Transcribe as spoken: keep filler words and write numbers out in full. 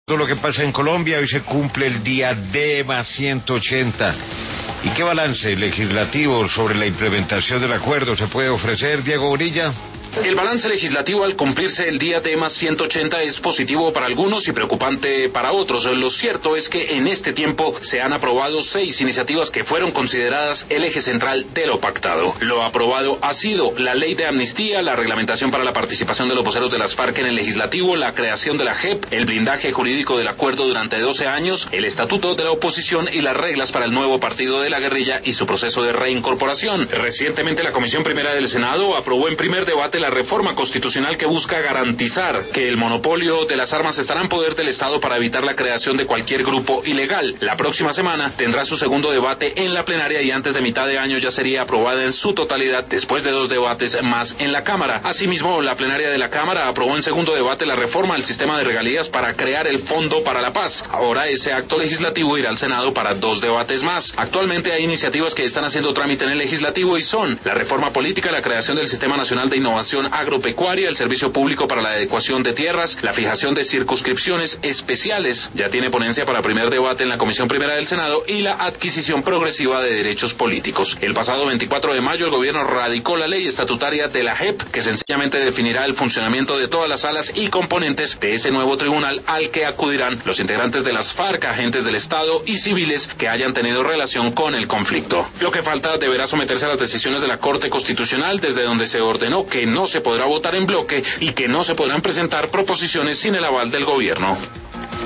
Todo lo que pasa en Colombia, hoy se cumple el día D más ciento ochenta. ¿Y qué balance legislativo sobre la implementación del acuerdo se puede ofrecer, Diego Bonilla? El balance legislativo al cumplirse el día D más ciento ochenta es positivo para algunos y preocupante para otros. Lo cierto es que en este tiempo se han aprobado seis iniciativas que fueron consideradas el eje central de lo pactado. Lo aprobado ha sido la ley de amnistía, la reglamentación para la participación de los voceros de las FARC en el legislativo, la creación de la J E P, el blindaje jurídico del acuerdo durante doce años, el estatuto de la oposición y las reglas para el nuevo partido de la guerrilla y su proceso de reincorporación. Recientemente la Comisión Primera del Senado aprobó en primer debate la reforma constitucional que busca garantizar que el monopolio de las armas estará en poder del Estado para evitar la creación de cualquier grupo ilegal. La próxima semana tendrá su segundo debate en la plenaria y antes de mitad de año ya sería aprobada en su totalidad después de dos debates más en la Cámara. Asimismo, la plenaria de la Cámara aprobó en segundo debate la reforma al sistema de regalías para crear el Fondo para la Paz. Ahora ese acto legislativo irá al Senado para dos debates más. Actualmente hay iniciativas que están haciendo trámite en el legislativo y son la reforma política, la creación del Sistema Nacional de Innovación Agropecuaria, el Servicio Público para la Adecuación de Tierras, la fijación de circunscripciones especiales, ya tiene ponencia para primer debate en la Comisión Primera del Senado, y la adquisición progresiva de derechos políticos. El pasado veinticuatro de mayo el gobierno radicó la ley estatutaria de la J E P, que sencillamente definirá el funcionamiento de todas las salas y componentes de ese nuevo tribunal al que acudirán los integrantes de las FARC, agentes del Estado y civiles que hayan tenido relación con el conflicto. Lo que falta deberá someterse a las decisiones de la Corte Constitucional, desde donde se ordenó que no se podrá votar en bloque y que no se podrán presentar proposiciones sin el aval del gobierno.